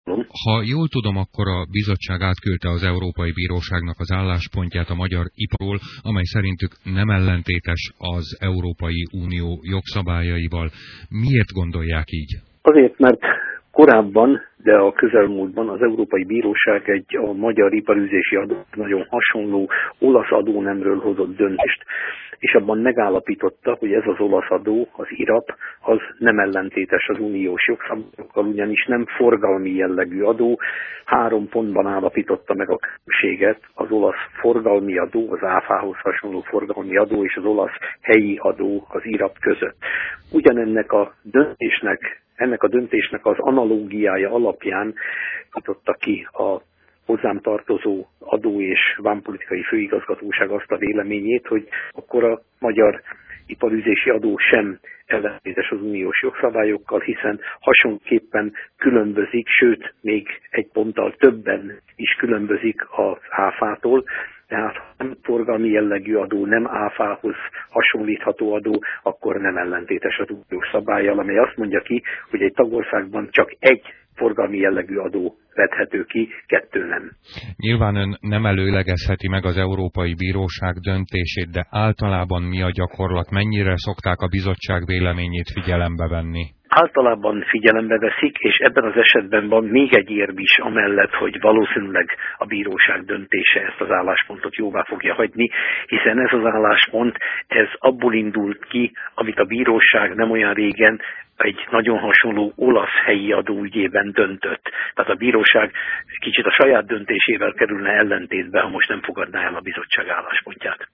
Ha jól tudom, akkor a bizottság átküldte az Európai Bíróságnak az álláspontját a magyar iparról, amely szerintük nem ellentétes az Európai Unió jogszabályaival. Miért gondolják így? Azért, mert korábban, de a közelmúltban az Európai Bíróság egy a magyar iparűzési adó nagyon hasonló olasz adónemről hozott döntést, és abban megállapította, hogy ez az olasz adó, az IRAP, az nem ellentétes az uniós jogszabályokkal, ugyanis nem forgalmi jellegű adó. 3 pontban állapította meg a különbséget az olasz forgalmi adó, az áfához hasonló forgalmi adó és az olasz helyi adó, az IRAP között. Ugyanennek a döntésnek az analógiája alapján nyitotta ki a hozzám tartozó adó és vámpolitikai főigazgatóság azt a véleményét, hogy akkor a magyar iparűzési adó sem ellentétes az uniós jogszabályokkal, hiszen hasonlóképpen különbözik, sőt, még egy ponttal többen is különbözik az áfától, tehát ha nem forgalmi jellegű adó, nem áfához hasonlítható adó, akkor nem ellentétes az uniós szabállyal, amely azt mondja ki, hogy egy tagországban csak egy forgalmi jellegű adó vethető ki, 2 nem. Nyilván ön nem előlegezheti meg az Európai Bíróság döntését, de általában mi a gyakorlat? Mennyire szokták a bizottság véleményét figyelembe venni? Általában figyelembe veszik, és ebben az esetben van még egy érv is amellett, hogy valószínűleg a bíróság döntése ezt az álláspontot jóvá fogja hagyni, hiszen ez az álláspont, ez abból indult ki, amit a bíróság nem olyan régen egy nagyon hasonló olasz helyi adóügyében döntött. Tehát a bíróság kicsit a saját döntésével kerülne ellentétbe, ha most nem fogadná el a bizottság álláspontját.